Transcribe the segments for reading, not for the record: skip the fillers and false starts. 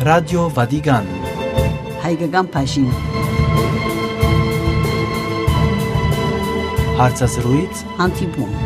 Ռադիո Վատիկան Հայկական բաժին Հարցազրույց Անտիբում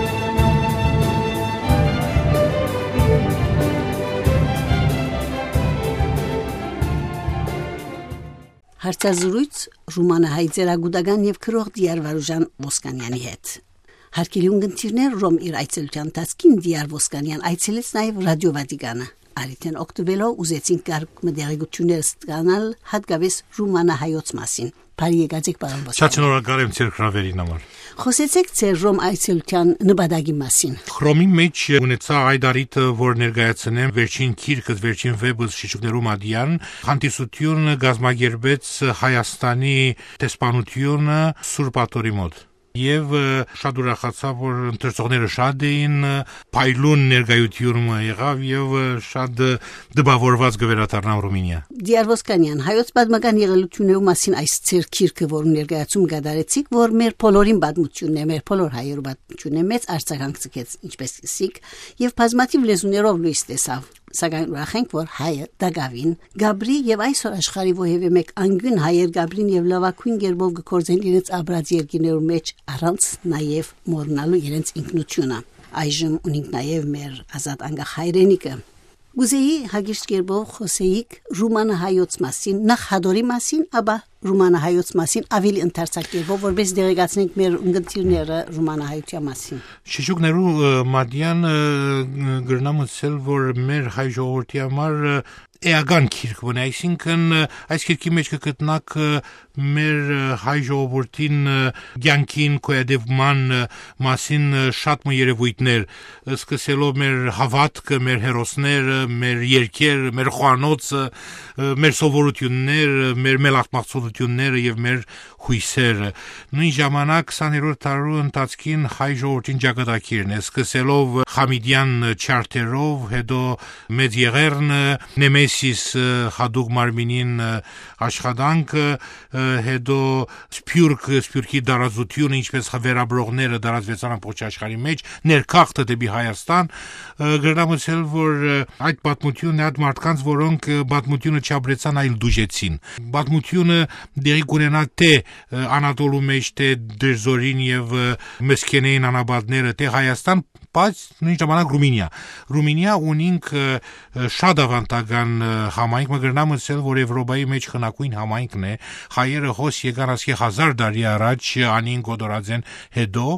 Հարցազրույց Ռումանահայ ձեռագուտական եւ քրող Դիար Վարուժան Ոսկանյանի հետ Հարկելի ունգընտիրներ Ռոմ իր այցելության տասկին Դիար Ոսկանյան այցելեց նաեւ Ռադիո Վատիկանը Արիթեն օկտոբերով ուզեցին կարգ մդերգություններ ստանալ հատկապես Ռումանահայոց մասին Բարի եկացեք պարոն Ոսկանյան Շատ շնորհակալ եմ ձեր հրավերին համար Խոսեցեք ձեր Ռոմ այցելության նպատակի մասին Ռոմի մեջ ունեցա այդ արիթը որ ներկայացնեմ վերջին քիրքս վերջին վեբս Շիչուկներու Մադյան հանդիսություն գազմագերբեց Հայաստանի տեսփանությունը Սուրբ Աթորի մոտ Եվ շատ ուրախացա, որ ընթերցողները շատ էին, փայլուն ներկայությունը եղավ եւ շատ դպավորված գվերաթարնամ Ռումինիա։ Դիար Ոսկանյան, հայոց պատմական եղելությունների մասին այս ցեր քիրքը, որ ներկայացում կատարեցիք, որ մեր բոլորին պատմությունն է, մեր բոլոր հայերու պատմությունն է, մեծ արձագանք ցկեց, ինչպես ասիք, եւ բազմաթիվ լեզուներով լույս տեսավ։ Սակայն ուրախ ենք, որ հայը Դագավին, Գաբրի եւ այսօր աշխարհի ովևէ մեկ անգուն հայեր Գաբրին եւ լավակույն գերբով գործեն իրենց աբրած երկիներու մեջ առանց նաեւ մոռնալու իրենց ինքնությունը։ Այժմ ունենք նաեւ մեր ազատ անգախ հայրենիքը։ Գուզեի հագիշտ գերբով խոսեիք Ռումանահայոց մասին, նախ հադորի մասին, ապա Ռումանահայոց մասին ավելի ընդարձակերբով, որպես դերեկացնենք մեր ունգընտիրները Ռումանահայության մասին։ Շիչուկներու Մադյան գրնամուցել, որ մեր հայ ժողովրդի համար էական քիրք բնի, այսինքն այս քիրքի մեջ կգտնակ մեր հայ ժողովրդին ցանկին կոյադևման մասին շատ երևույթներ, սկսելով մեր հավատքը, մեր հերոսները, մեր երկեր, մեր խոհանոցը, մեր սովորությունները, մեր մելախմացությունները եւ մեր հույսերը։ Նույն ժամանակ 20-րդ դարու ընթացքին հայ ժողովրդին ճակատագիրն է, սկսելով Խամիդյան չարտերով, հետո Մեծ Եղեռնը, Նեմեսիս հադուկ մարմինին աշխատանքը, հետո Սփյուռքի դարազությունը, ինչպես վերաբրողները դարազվեցան ամբողջ աշխարհի մեջ, ներքախտը դեպի Հայաստան, գրնամուցել, որ այդ պատմությունը այդ մարդկանց, որոնք պատմությունը չապրեցան, այլ դուժեցին։ Պատմությունը դերի կունենա թե Անատոլու մեջ, թե Դերզորին եւ Մեսքենեին անաբադները, թե Հայաստան, բայց նույն ժամանակ Ռումինիա ունինք շատ ավանդական համայնք, մգրնամսել, որ Եվրոպայի մեջ խնակույն համայնքն է, հայերը հոս եկան ասի 1000 տարի առաջ անին գոդորածեն հետո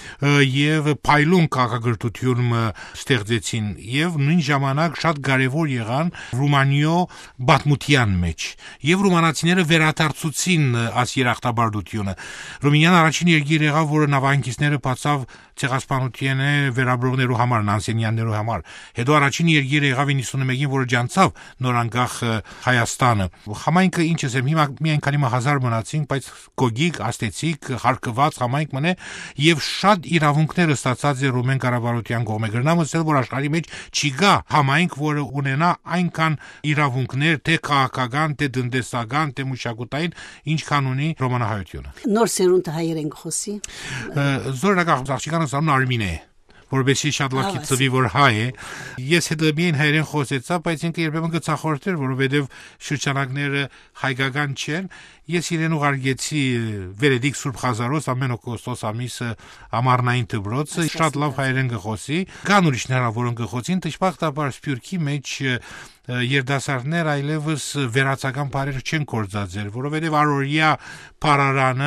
եւ փայլուն քաղաքագրություն ստեղծեցին եւ նույն ժամանակ շատ կարեւոր եղան Ռումանիո պատմության մեջ եւ ռումանացիները վերադարձուցին աս երախտաբարդությունը Ռումինիան առաջին երկիր եղավ, որը նավահանգիստները բացավ ցեղասպանությունը վերաբրողներու համար, նանսենյաններու համար։ Հետո առաջին երկիրը եղավ 91-ին, որը ջանցավ նորանկախ Հայաստանը։ Համայնքը ինչ ասեմ, հիմա միայն քանի 1000 մնացին, բայց գոգիկ, աստեցիկ, հարկված համայնք մնե եւ շատ իրավունքները ստացած է Ռումեն կառավարության կողմէ։ Գրնամսել, որ աշխարհի մեջ չի գա համայնք, որը ունենա այնքան իրավունքներ, թե քաղաքական, թե տնտեսական, թե մշակութային, ինչքան ունի Ռոմանահայությունը։ Նոր սերունդը հայեր են խոսի։ Զորակախ աղջիկանը սարուն Արմին է որբեսի շատ լավ կիծվի որ հայ է ես հետո միայն հայերեն խոսեցա բայց ինքը երբեմն գծախորտեր որովհետև շրջանակները հայկական չեն ես իրեն ուղարկեցի Վերեդիկ Սուրբ Խազարոս ամեն օգոստոս ամիսը ամառնային դպրոցը շատ լավ հայերեն գխոսի կան ուրիշներ որոնք գխոսին դժբախտաբար Սփյուռքի մեջ երդասարդներ այլևս վերացական բարերը չեն կործածել, որովհետև առօրյա բարարանը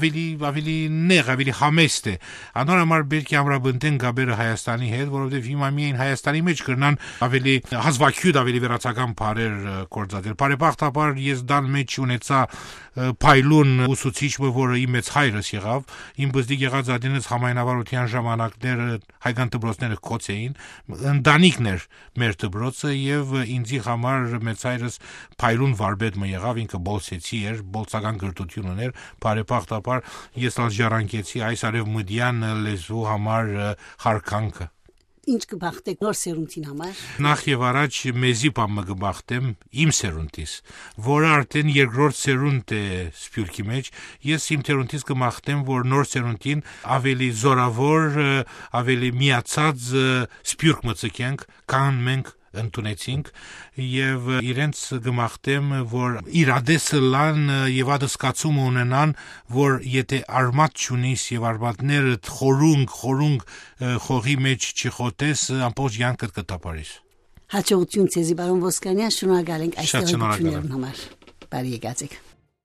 ավելի նեղ, ավելի համեստ է։ Անորոշ բերքի ամրապնդեն գաբերը Հայաստանի հետ, որովհետև հիմա միայն Հայաստանի մեջ կրնան ավելի հազվագյուտ, ավելի վերացական բարեր կործածել։ Բարեբախտաբար ես դան մեջ ունեցա փայլուն ուսուցիչը, որը իմ մեծ հայրս եղավ, իմ բզդիկ եղած ադինս համայնավարության ժամանակները հայկական դպրոցները կոց էին, ընտանիքներ մեր դպրոցը եւ ինձի համար մեծ հայրս փայլուն վարպետ մը եղավ, ինքը բոլսեցի էր, բոլսական գրթություն ուներ, բարեբախտաբար ես ալ ժառանգեցի այս արևմտյան լեզու համար հարկանքը Ինչ կբախտեք նոր սերունդին համար։ Նախ եւ առաջ մեզի բամը կբախտեմ իմ սերունդիս, որը արդեն երկրորդ սերունդ է Սփյուռքի մեջ։ Ես իմ սերունդից կմաղթեմ, որ նոր սերունդին ավելի զորավոր, ավելի միացած Սփյուռք մցկենք, քան մենք ընդունեցինք եւ իրենց գմախտեմ որ իրադեսը լան եւ ադսկացում ունենան որ եթե արմատ չունիս եւ արմատները խորունգ խողի մեջ չխոտես ամբողջ յանքդ կտապարես Հաջողություն ցեզի բարոն Ոսկանյան շնորհակալ ենք այստեղ դուքներուն համար բարի եկացեք